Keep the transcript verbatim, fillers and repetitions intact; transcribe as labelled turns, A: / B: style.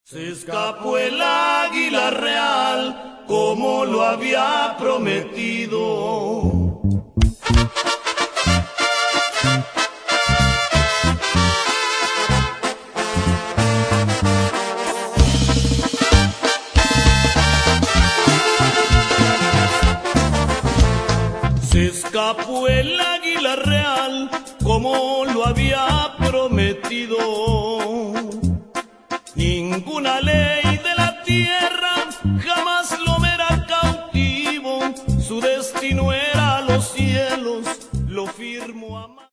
A: Se escapó el águila real como lo había prometido. Se escapó el águila real como lo había prometido. Ninguna ley